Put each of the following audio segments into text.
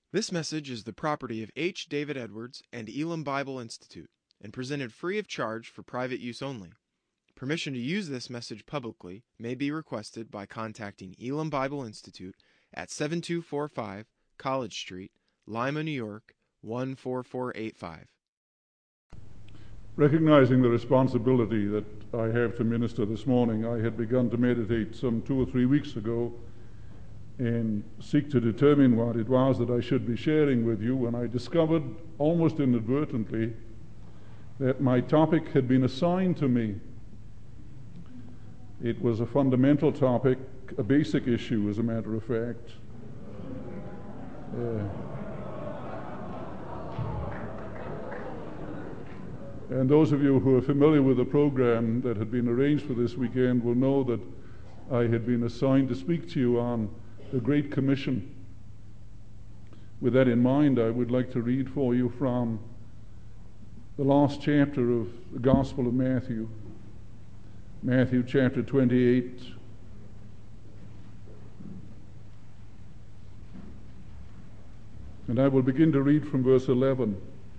This message is the property of H. David Edwards and Elam Bible Institute and presented free of charge for private use only. Permission to use this message publicly may be requested by contacting Elam Bible Institute at 7245 College Street, Lima, New York, 14485. Recognizing the responsibility that I have to minister this morning, I had begun to meditate some 2 or 3 weeks ago and seek to determine what it was that I should be sharing with you, and I discovered almost inadvertently that my topic had been assigned to me. It was a fundamental topic, a basic issue, as a matter of fact. And those of you who are familiar with the program that had been arranged for this weekend will know that I had been assigned to speak to you on the Great Commission. With that in mind, I would like to read for you from the last chapter of the Gospel of Matthew, Matthew chapter 28. And I will begin to read from verse 11.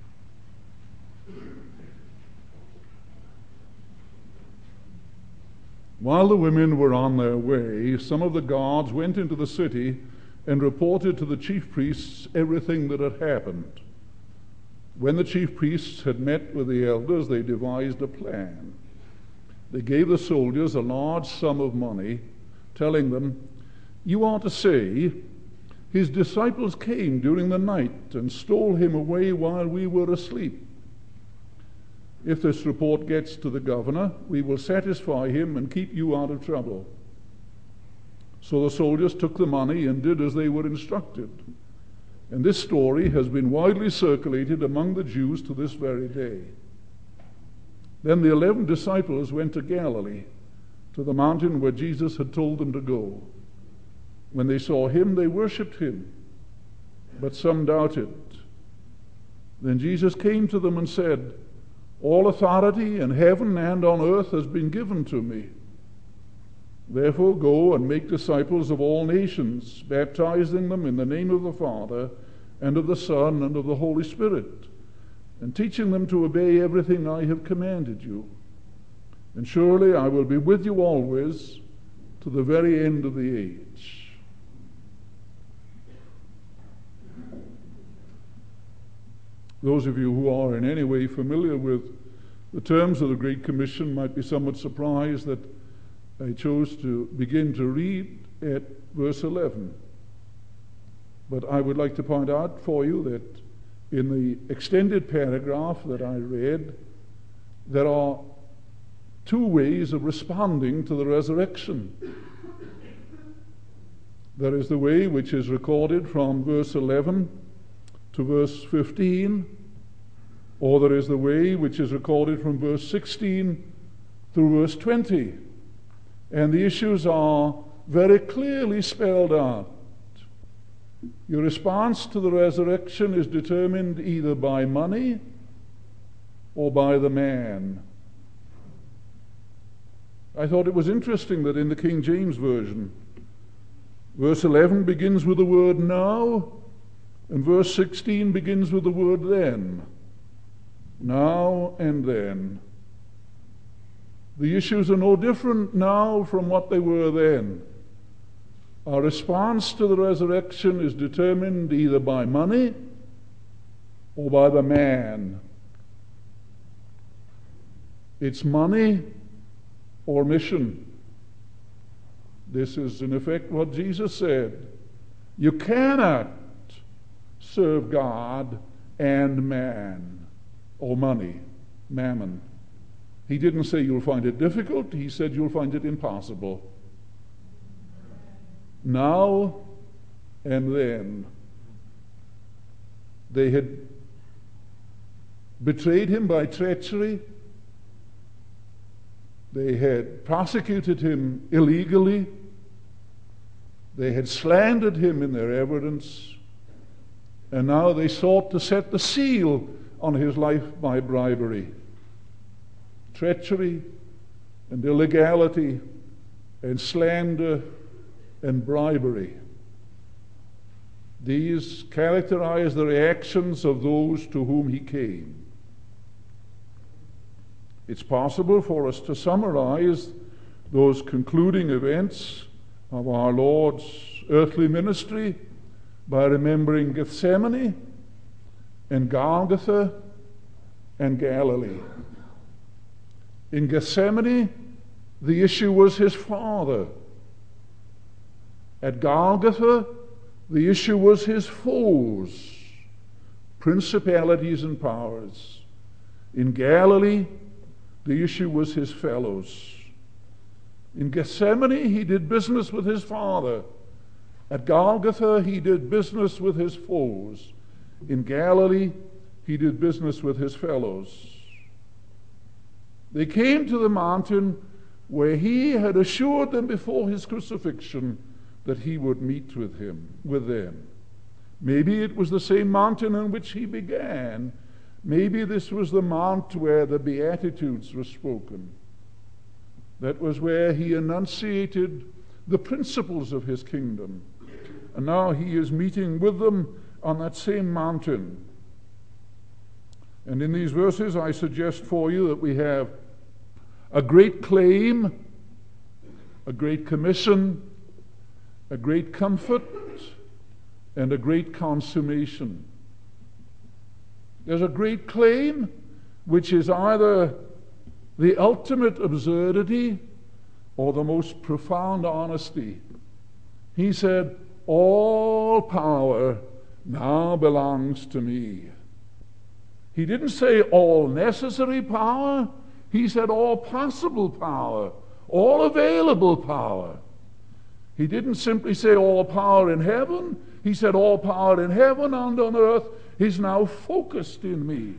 While the women were on their way, some of the guards went into the city and reported to the chief priests everything that had happened. When the chief priests had met with the elders, they devised a plan. They gave the soldiers a large sum of money, telling them, "You are to say, 'His disciples came during the night and stole him away while we were asleep.' If this report gets to the governor, we will satisfy him and keep you out of trouble." So the soldiers took the money and did as they were instructed. And this story has been widely circulated among the Jews to this very day. Then the 11 disciples went to Galilee, to the mountain where Jesus had told them to go. When they saw him, they worshipped him, but some doubted. Then Jesus came to them and said, "All authority in heaven and on earth has been given to me. Therefore go and make disciples of all nations, baptizing them in the name of the Father and of the Son and of the Holy Spirit, and teaching them to obey everything I have commanded you. And surely I will be with you always to the very end of the age." Those of you who are in any way familiar with the terms of the Great Commission might be somewhat surprised that I chose to begin to read at verse 11. But I would like to point out for you that in the extended paragraph that I read, there are 2 ways of responding to the resurrection. There is the way which is recorded from verse 11 to verse 15, or there is the way which is recorded from verse 16 through verse 20. And the issues are very clearly spelled out. Your response to the resurrection is determined either by money or by the man. I thought it was interesting that in the King James Version, verse 11 begins with the word now, and verse 16 begins with the word then. Now and then. The issues are no different now from what they were then. Our response to the resurrection is determined either by money or by the man. It's money or mission. This is in effect what Jesus said. You cannot serve God and man, or money, mammon. He didn't say you'll find it difficult, he said you'll find it impossible. Now and then. They had betrayed him by treachery. They had prosecuted him illegally. They had slandered him in their evidence. And now they sought to set the seal on his life by bribery. Treachery and illegality and slander and bribery. These characterize the reactions of those to whom he came. It's possible for us to summarize those concluding events of our Lord's earthly ministry by remembering Gethsemane and Golgotha and Galilee. In Gethsemane, the issue was his Father. At Golgotha, the issue was his foes, principalities and powers. In Galilee, the issue was his fellows. In Gethsemane, he did business with his Father. At Golgotha, he did business with his foes. In Galilee, he did business with his fellows. They came to the mountain where he had assured them before his crucifixion that he would meet with them. Maybe it was the same mountain on which he began. Maybe this was the mount where the Beatitudes were spoken. That was where he enunciated the principles of his kingdom. And now he is meeting with them on that same mountain. And in these verses, I suggest for you that we have a great claim, a great commission, a great comfort, and a great consummation. There's a great claim, which is either the ultimate absurdity or the most profound honesty. He said, "All power now belongs to me." He didn't say all necessary power. He said all possible power, all available power. He didn't simply say all power in heaven. He said all power in heaven and on earth is now focused in me.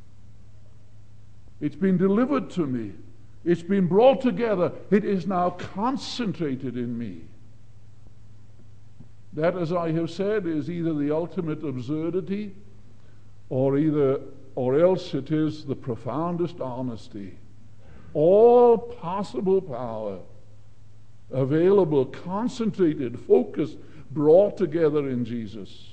It's been delivered to me. It's been brought together. It is now concentrated in me. That, as I have said, is either the ultimate absurdity or else it is the profoundest honesty. All possible power available, concentrated, focused, brought together in Jesus.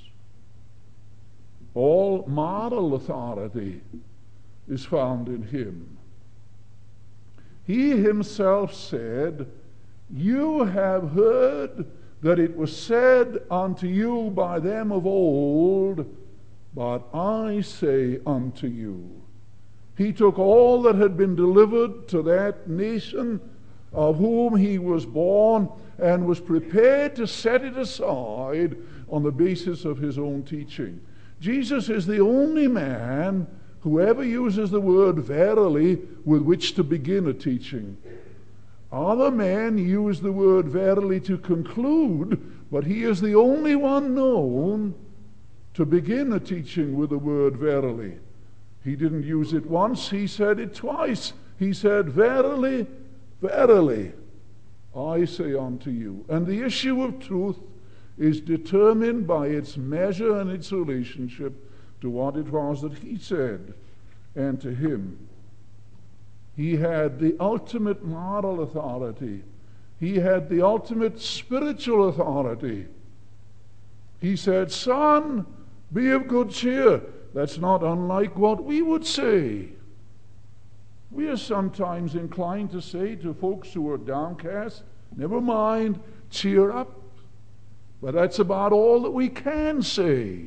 All moral authority is found in him. He himself said, "You have heard that it was said unto you by them of old, but I say unto you." He took all that had been delivered to that nation of whom he was born and was prepared to set it aside on the basis of his own teaching. Jesus is the only man who ever uses the word verily with which to begin a teaching. Other men use the word verily to conclude, but he is the only one known to begin a teaching with the word verily. He didn't use it once, he said it twice. He said, "Verily, verily, I say unto you." And the issue of truth is determined by its measure and its relationship to what it was that he said and to him. He had the ultimate moral authority. He had the ultimate spiritual authority. He said, "Son, be of good cheer." That's not unlike what we would say. We are sometimes inclined to say to folks who are downcast, "Never mind, cheer up." But that's about all that we can say.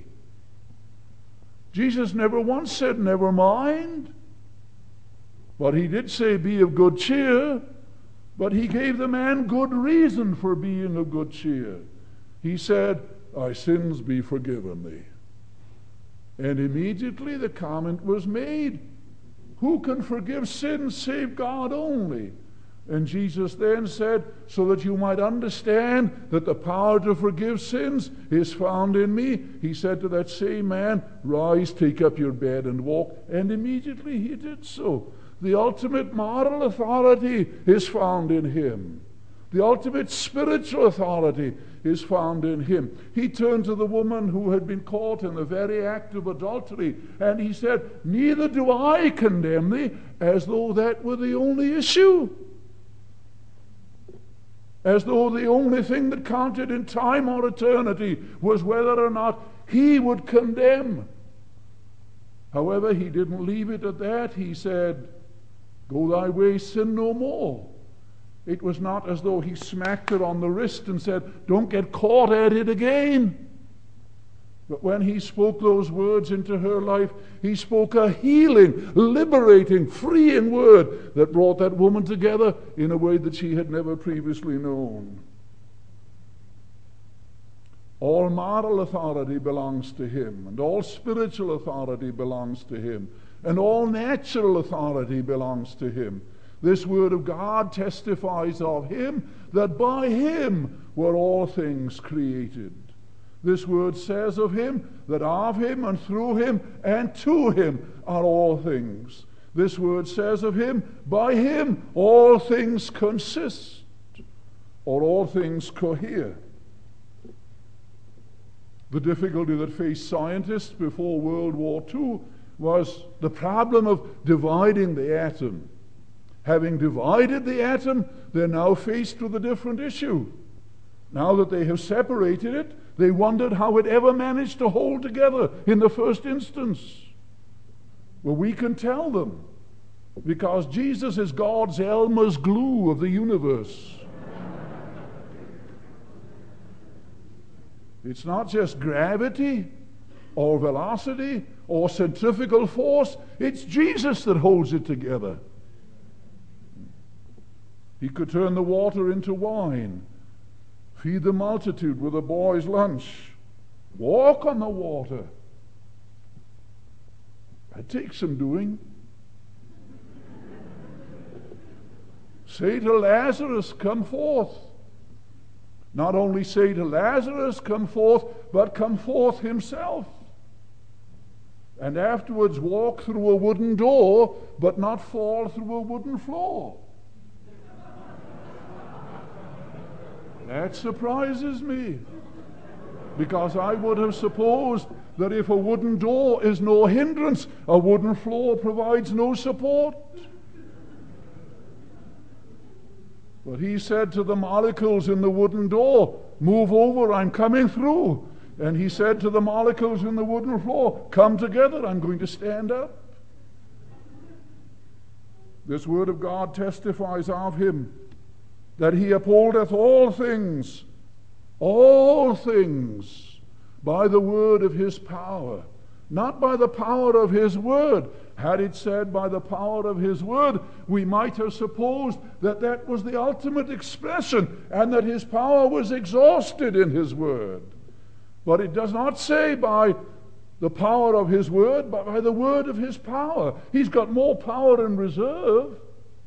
Jesus never once said, "Never mind." But he did say, "Be of good cheer." But he gave the man good reason for being of good cheer. He said, "Thy sins be forgiven thee." And immediately the comment was made, "Who can forgive sins save God only?" And Jesus then said, "So that you might understand that the power to forgive sins is found in me," he said to that same man, "Rise, take up your bed and walk." And immediately he did so. The ultimate moral authority is found in him. The ultimate spiritual authority is found in him. He turned to the woman who had been caught in the very act of adultery, and he said, "Neither do I condemn thee," as though that were the only issue. as though the only thing that counted in time or eternity was whether or not he would condemn. However, he didn't leave it at that. He said, "Go thy way, sin no more." It was not as though he smacked her on the wrist and said, "Don't get caught at it again." But when he spoke those words into her life, he spoke a healing, liberating, freeing word that brought that woman together in a way that she had never previously known. All moral authority belongs to him, and all spiritual authority belongs to him, and all natural authority belongs to him. This word of God testifies of him, that by him were all things created. This word says of him that of him and through him and to him are all things. This word says of him, by him all things consist, or all things cohere. The difficulty that faced scientists before World War II was the problem of dividing the atom. Having divided the atom, they're now faced with a different issue. Now that they have separated it, they wondered how it ever managed to hold together in the first instance. Well, we can tell them, because Jesus is God's Elmer's glue of the universe. It's not just gravity or velocity or centrifugal force. It's Jesus that holds it together. He could turn the water into wine, feed the multitude with a boy's lunch, walk on the water. That takes some doing. Say to Lazarus, "Come forth." Not only say to Lazarus, "Come forth," but come forth himself. And afterwards walk through a wooden door, but not fall through a wooden floor. That surprises me, because I would have supposed that if a wooden door is no hindrance, a wooden floor provides no support. But he said to the molecules in the wooden door, "Move over, I'm coming through." And he said to the molecules in the wooden floor, "Come together, I'm going to stand up." This word of God testifies of him, that he upholdeth all things, by the word of his power, not by the power of his word. Had it said by the power of his word, we might have supposed that that was the ultimate expression and that his power was exhausted in his word. But it does not say by the power of his word, but by the word of his power. He's got more power in reserve.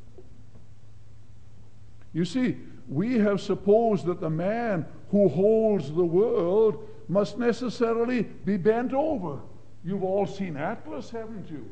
You see, we have supposed that the man who holds the world must necessarily be bent over. You've all seen Atlas, haven't you?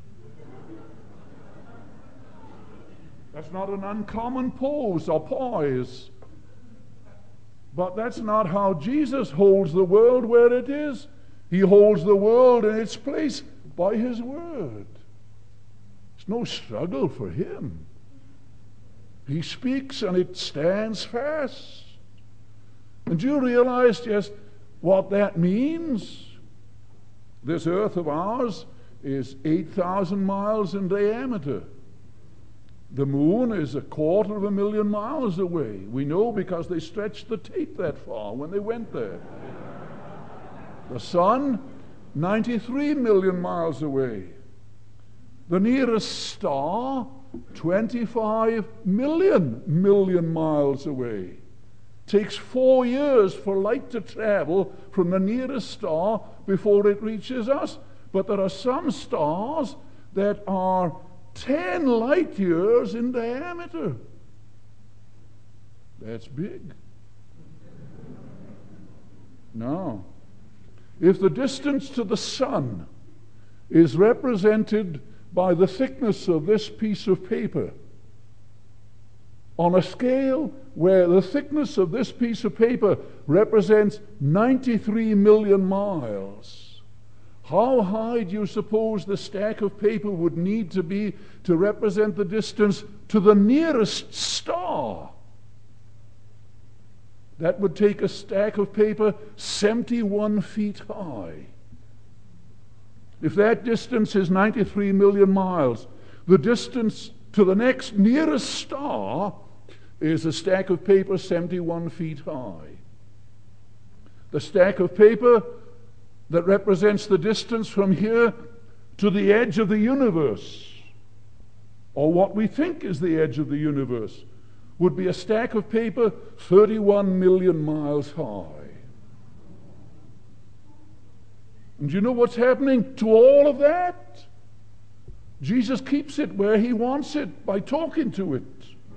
That's not an uncommon pose or poise. But that's not how Jesus holds the world where it is. He holds the world in its place by his word. It's no struggle for him. He speaks and it stands fast. And do you realize just what that means? This earth of ours is 8,000 miles in diameter. The moon is 250,000 miles away. We know because they stretched the tape that far when they went there. The sun, 93 million miles away. The nearest star, 25 million miles away. Takes 4 years for light to travel from the nearest star before it reaches us. But there are some stars that are 10 light years in diameter. That's big. Now, if the distance to the sun is represented by the thickness of this piece of paper, on a scale where the thickness of this piece of paper represents 93 million miles, how high do you suppose the stack of paper would need to be to represent the distance to the nearest star? That would take a stack of paper 71 feet high. If that distance is 93 million miles, the distance to the next nearest star is a stack of paper 71 feet high. The stack of paper that represents the distance from here to the edge of the universe, or what we think is the edge of the universe, would be a stack of paper 31 million miles high. And you know what's happening to all of that? Jesus keeps it where he wants it by talking to it.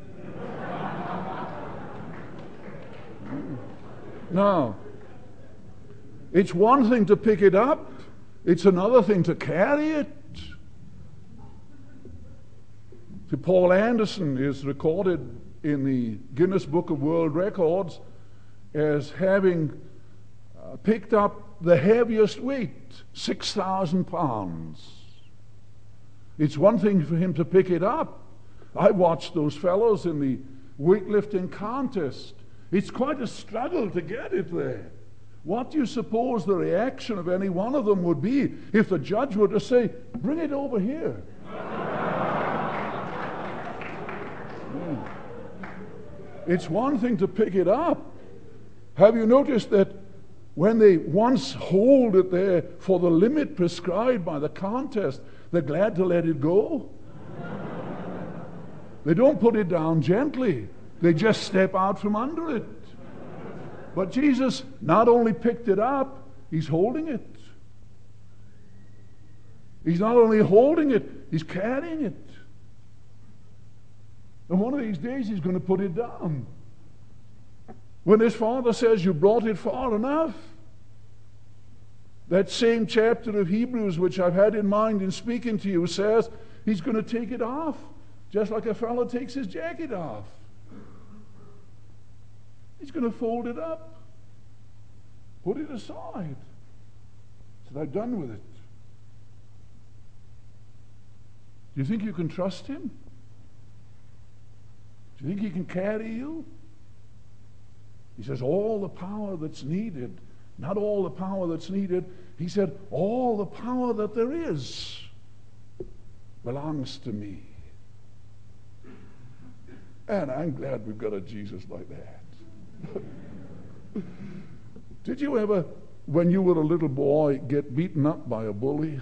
Now, it's one thing to pick it up, it's another thing to carry it. See, Paul Anderson is recorded in the Guinness Book of World Records as having picked up the heaviest weight, 6,000 pounds. It's one thing for him to pick it up. I watched those fellows in the weightlifting contest. It's quite a struggle to get it there. What do you suppose the reaction of any one of them would be if the judge were to say, "Bring it over here"? It's one thing to pick it up. Have you noticed that when they once hold it there for the limit prescribed by the contest, they're glad to let it go? They don't put it down gently. They just step out from under it. But Jesus not only picked it up, he's holding it. He's not only holding it, he's carrying it. And one of these days he's going to put it down. When his Father says, "You brought it far enough," that same chapter of Hebrews which I've had in mind in speaking to you says he's going to take it off, just like a fellow takes his jacket off. He's going to fold it up, put it aside. So I'm done with it. Do you think you can trust him? Do you think he can carry you? He says all the power that's needed, not all the power that's needed. He said all the power that there is belongs to me. And I'm glad we've got a Jesus like that. Did you ever, when you were a little boy, get beaten up by a bully?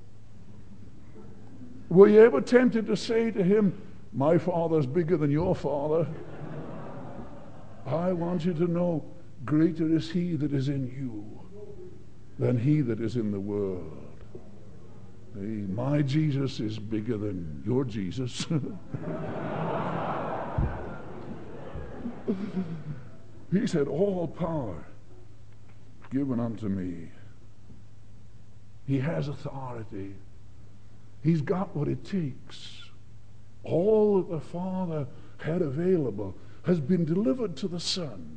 Were you ever tempted to say to him, "My father's bigger than your father"? I want you to know, greater is he that is in you than he that is in the world. My Jesus is bigger than your Jesus. He said, all power given unto me. He has authority. He's got what it takes. All that the Father had available has been delivered to the Son.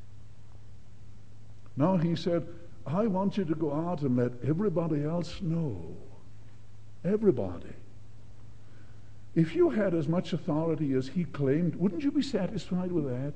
Now he said, I want you to go out and let everybody else know. Everybody. If you had as much authority as he claimed, wouldn't you be satisfied with that?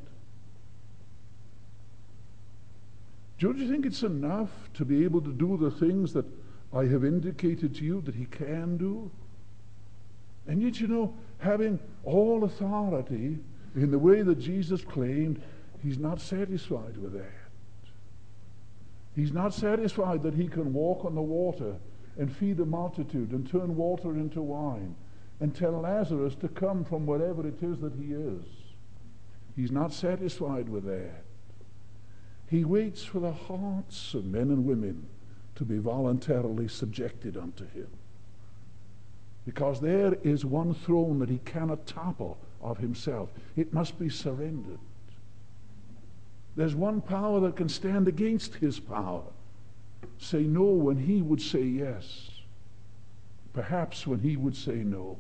Don't you think it's enough to be able to do the things that I have indicated to you that he can do? And yet, you know, having all authority in the way that Jesus claimed, he's not satisfied with that. He's not satisfied that he can walk on the water and feed a multitude and turn water into wine and tell Lazarus to come from wherever it is that he is. He's not satisfied with that. He waits for the hearts of men and women to be voluntarily subjected unto him. Because there is one throne that he cannot topple of himself. It must be surrendered. There's one power that can stand against his power. Say no when he would say yes. Perhaps when he would say no.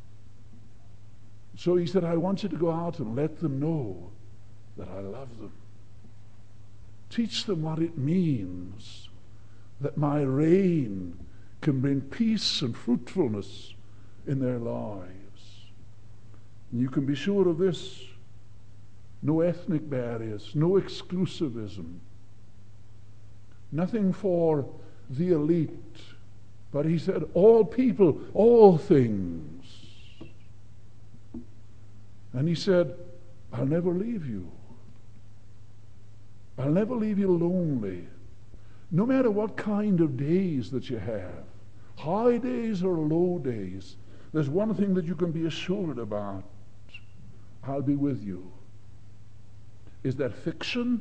So he said, I want you to go out and let them know that I love them. Teach them what it means that my reign can bring peace and fruitfulness in their lives. And you can be sure of this. no ethnic barriers, no exclusivism, nothing for the elite. But he said, all people, all things. And he said, I'll never leave you. I'll never leave you lonely. No matter what kind of days that you have, high days or low days, there's one thing that you can be assured about. I'll be with you. Is that fiction?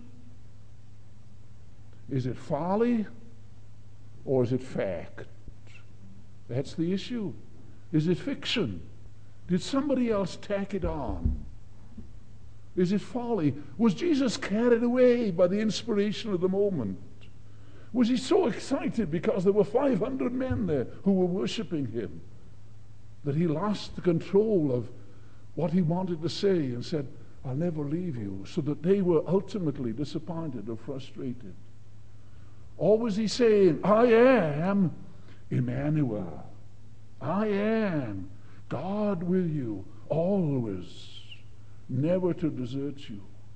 Is it folly? Or is it fact? That's the issue. Is it fiction? Did somebody else tack it on? Is it folly? Was Jesus carried away by the inspiration of the moment? Was he so excited because there were 500 men there who were worshiping him that he lost the control of what he wanted to say and said, I'll never leave you, so that they were ultimately disappointed or frustrated? Or was he saying, I am Emmanuel. I am God with you always, never to desert you.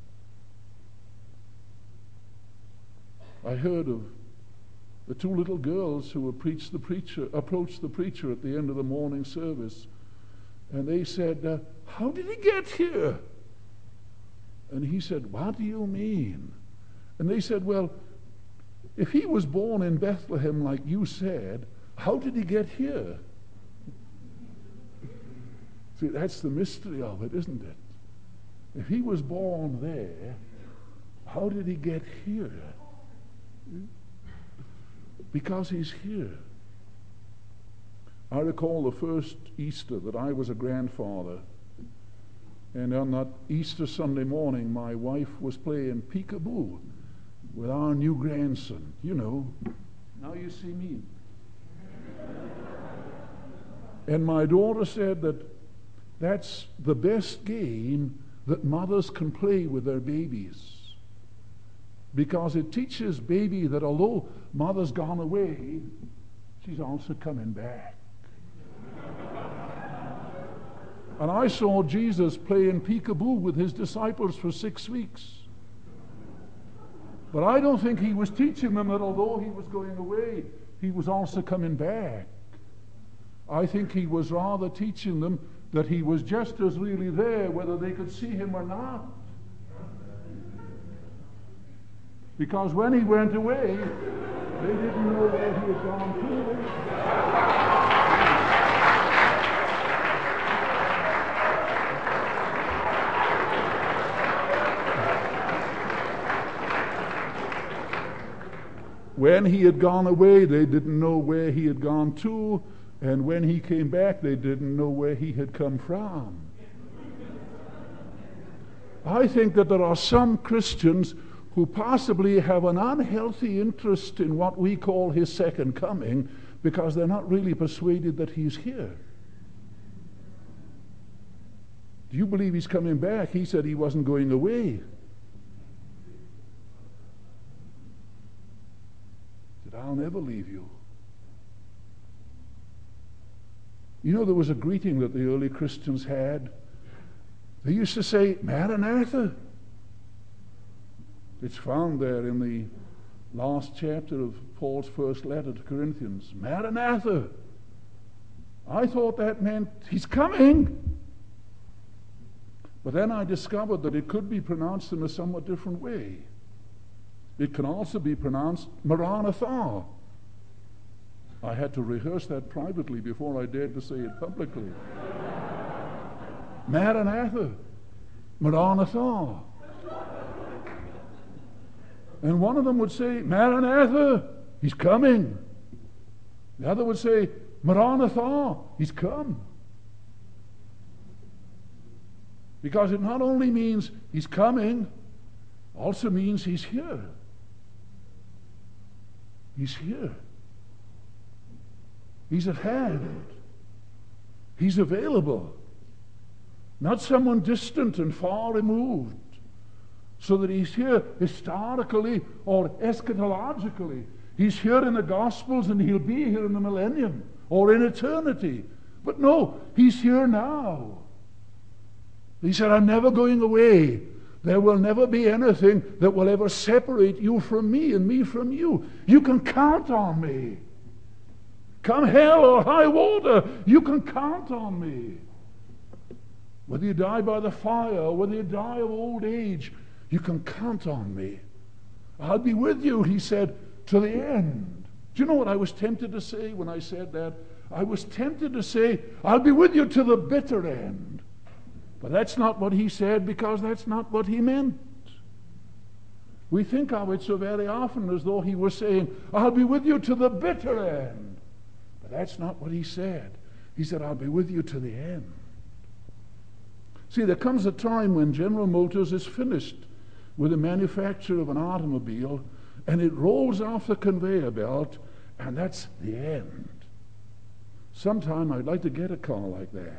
I heard of the two little girls who approached the preacher at the end of the morning service, and they said, how did he get here? And he said, what do you mean? And they said, well, if he was born in Bethlehem like you said, how did he get here? See, that's the mystery of it, isn't it? If he was born there, how did he get here? Because he's here. I recall the first Easter that I was a grandfather, and on that Easter Sunday morning, my wife was playing peekaboo with our new grandson. You know, now you see me. And my daughter said that that's the best game that mothers can play with their babies, because it teaches baby that although mother's gone away, she's also coming back. And I saw Jesus playing peekaboo with his disciples for 6 weeks. But I don't think he was teaching them that although he was going away, he was also coming back. I think he was rather teaching them that he was just as really there, whether they could see him or not. Because when he went away, they didn't know where he had gone to. When he had gone away, they didn't know where he had gone to. And when he came back, they didn't know where he had come from. I think that there are some Christians who possibly have an unhealthy interest in what we call his second coming, because they're not really persuaded that he's here. Do you believe he's coming back? He said he wasn't going away. He said, I'll never leave you. You know, there was a greeting that the early Christians had. They used to say, Maranatha. It's found there in the last chapter of Paul's first letter to Corinthians. Maranatha. I thought that meant he's coming. But then I discovered that it could be pronounced in a somewhat different way. It can also be pronounced Maranatha. I had to rehearse that privately before I dared to say it publicly. Maranatha. Maranatha. And one of them would say, Maranatha, he's coming. The other would say, Maranatha, he's come. Because it not only means he's coming, also means he's here. He's here. He's at hand. He's available. Not someone distant and far removed, so that he's here historically or eschatologically. He's here in the Gospels and he'll be here in the millennium or in eternity. But no, he's here now. He said, I'm never going away. There will never be anything that will ever separate you from me and me from you. You can count on me. Come hell or high water, you can count on me. Whether you die by the fire or whether you die of old age, you can count on me. I'll be with you, he said, to the end. Do you know what I was tempted to say when I said that? I was tempted to say, I'll be with you to the bitter end. But that's not what he said, because that's not what he meant. We think of it so very often as though he was saying, I'll be with you to the bitter end. But that's not what he said. He said, I'll be with you to the end. See, there comes a time when General Motors is finished with the manufacture of an automobile, and it rolls off the conveyor belt, and that's the end. Sometime I'd like to get a car like that.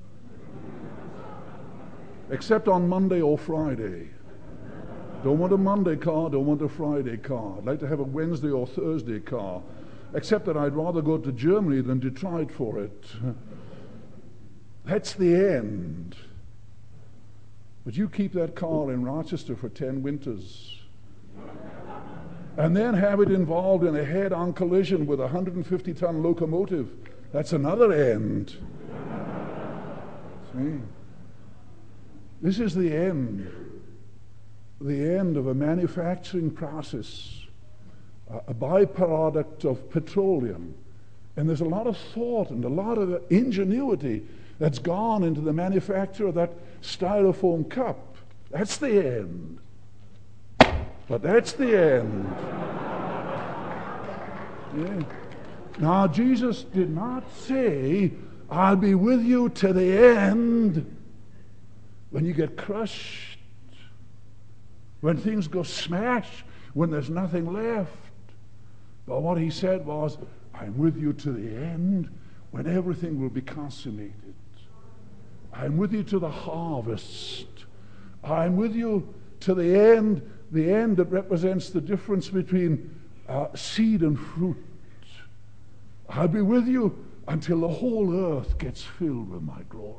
Except on Monday or Friday. Don't want a Monday car, don't want a Friday car. I'd like to have a Wednesday or Thursday car. Except that I'd rather go to Germany than Detroit for it. That's the end. But you keep that car in Rochester for 10 winters. And then have it involved in a head-on collision with a 150-ton locomotive. That's another end. See? This is the end of a manufacturing process, a byproduct of petroleum. And there's a lot of thought and a lot of ingenuity that's gone into the manufacture of that styrofoam cup. That's the end. But that's the end. Yeah. Now, Jesus did not say, I'll be with you to the end. When you get crushed, when things go smash, when there's nothing left. But what he said was, I'm with you to the end, when everything will be consummated. I'm with you to the harvest. I'm with you to the end that represents the difference between seed and fruit. I'll be with you until the whole earth gets filled with my glory.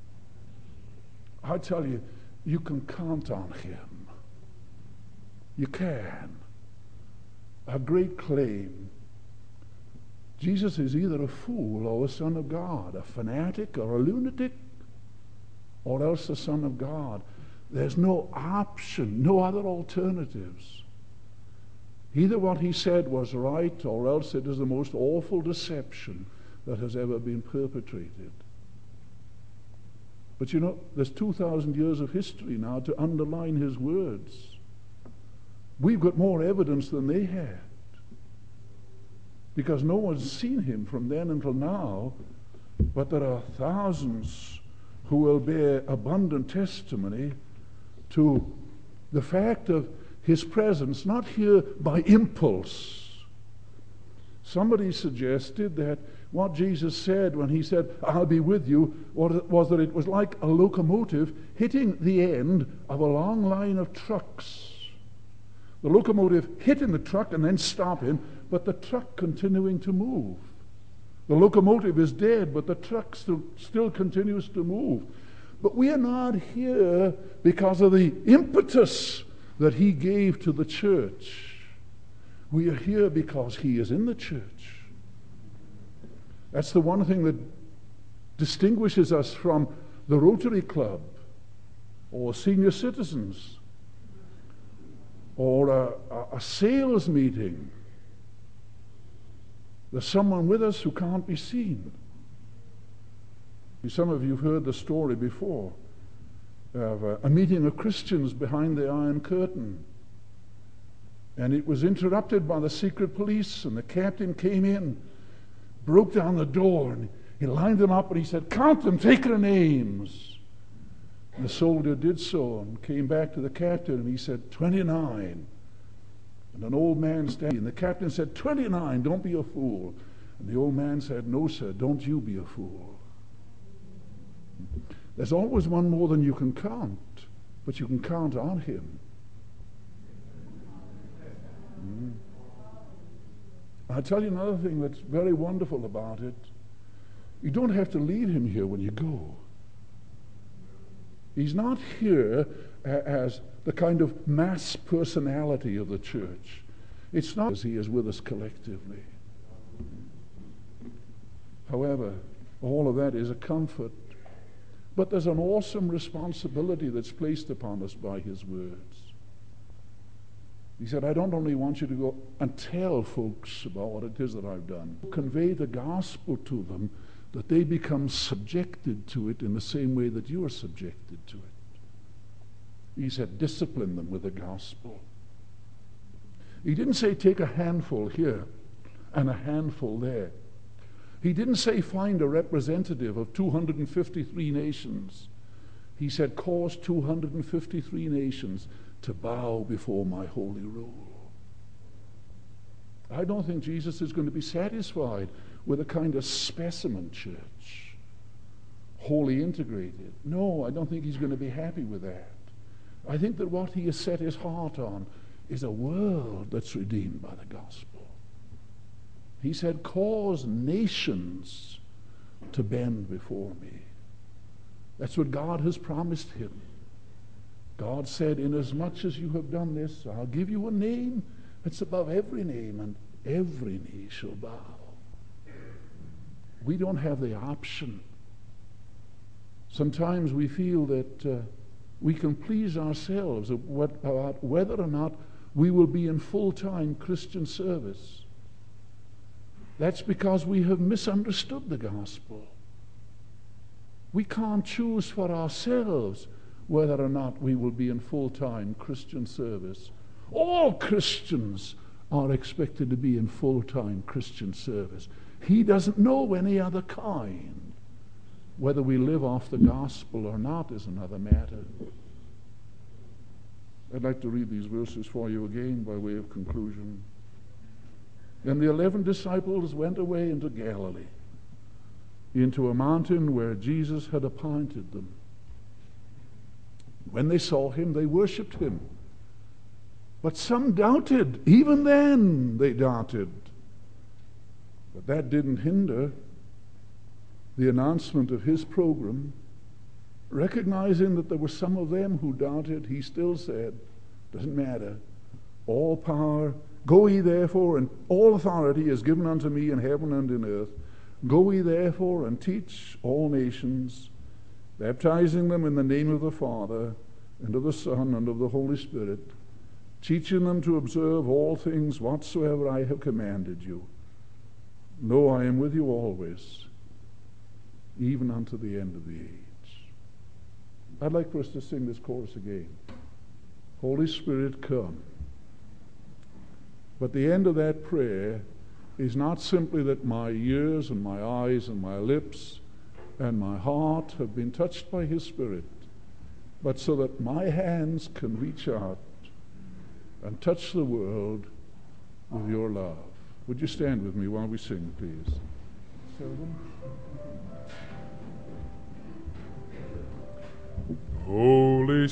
I tell you, you can count on him. You can. A great claim. Jesus is either a fool or a son of God, a fanatic or a lunatic, or else the Son of God. There's no option, no other alternatives. Either what he said was right, or else it is the most awful deception that has ever been perpetrated. But you know, there's 2,000 years of history now to underline his words. We've got more evidence than they had, because no one's seen him from then until now, but there are thousands who will bear abundant testimony to the fact of his presence, not here by impulse. Somebody suggested that what Jesus said when he said, I'll be with you, was that it was like a locomotive hitting the end of a long line of trucks. The locomotive hitting the truck and then stopping, but the truck continuing to move. The locomotive is dead, but the truck still continues to move. But we are not here because of the impetus that he gave to the church. We are here because he is in the church. That's the one thing that distinguishes us from the Rotary Club or senior citizens or a sales meeting. There's someone with us who can't be seen. Some of you have heard the story before of a meeting of Christians behind the Iron Curtain. And it was interrupted by the secret police, and the captain came in, broke down the door, and he lined them up, and he said, count them, take their names. And the soldier did so and came back to the captain, and he said, 29. And an old man standing, and the captain said, 29, don't be a fool. And the old man said, no, sir, don't you be a fool. There's always one more than you can count, but you can count on him. I'll tell you another thing that's very wonderful about it. You don't have to leave him here when you go. He's not here as the kind of mass personality of the church. It's not as he is with us collectively. However, all of that is a comfort. But there's an awesome responsibility that's placed upon us by his words. He said, I don't only want you to go and tell folks about what it is that I've done. Convey the gospel to them, that they become subjected to it in the same way that you are subjected to it. He said, discipline them with the gospel. He didn't say take a handful here and a handful there. He didn't say find a representative of 253 nations. He said cause 253 nations to bow before my holy rule. I don't think Jesus is going to be satisfied with a kind of specimen church, wholly integrated. No, I don't think he's going to be happy with that. I think that what he has set his heart on is a world that's redeemed by the gospel. He said, cause nations to bend before me. That's what God has promised him. God said, inasmuch as you have done this, I'll give you a name that's above every name, and every knee shall bow. We don't have the option. Sometimes we feel that we can please ourselves about whether or not we will be in full-time Christian service. That's because we have misunderstood the gospel. We can't choose for ourselves whether or not we will be in full-time Christian service. All Christians are expected to be in full-time Christian service. He doesn't know any other kind. Whether we live off the gospel or not is another matter. I'd like to read these verses for you again by way of conclusion. And the 11 disciples went away into Galilee, into a mountain where Jesus had appointed them. When they saw him, they worshipped him. But some doubted. Even then they doubted. But that didn't hinder the announcement of his program. Recognizing that there were some of them who doubted, he still said, doesn't matter, all power, go ye therefore, and all authority is given unto me in heaven and in earth. Go ye therefore and teach all nations, baptizing them in the name of the Father, and of the Son, and of the Holy Spirit, teaching them to observe all things whatsoever I have commanded you. Lo, I am with you always, even unto the end of the age. I'd like for us to sing this chorus again. Holy Spirit, come. But the end of that prayer is not simply that my ears and my eyes and my lips and my heart have been touched by his Spirit, but so that my hands can reach out and touch the world with your love. Would you stand with me while we sing, please? Sylvan? Holy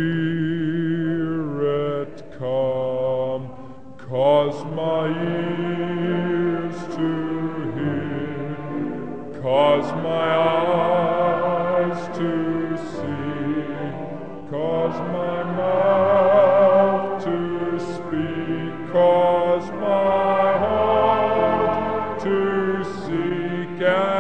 Spirit, come, cause my ears to hear, cause my eyes to see, cause my mouth to speak, cause my heart to seek